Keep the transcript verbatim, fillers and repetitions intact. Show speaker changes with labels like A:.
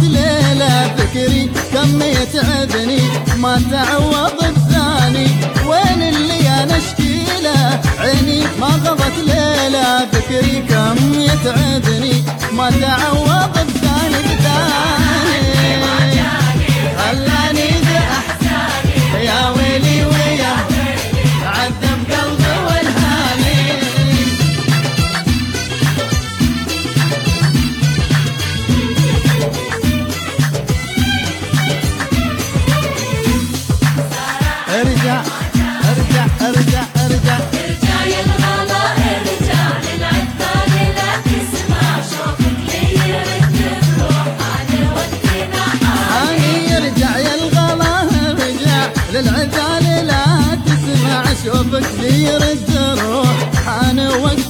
A: ليلة فكري كم يتعبني ما تعوض بثاني، وين اللي انا اشكيله عيني ما غضت ليلة فكري كم يتعبني ما تعوض بثاني بثاني، خلاني بأحزاني يا ويلي ويا عذب قلبي والهاني. ارجع ارجع ارجع ارجع
B: ارجع يا الغلا ارجع للعذاب لا تسمع شوقك لي يرد الروح على وقتنا حاني.
A: ارجع يا الغلا ارجع للعذاب لا تسمع شوقك لي يرد الروح حان وقت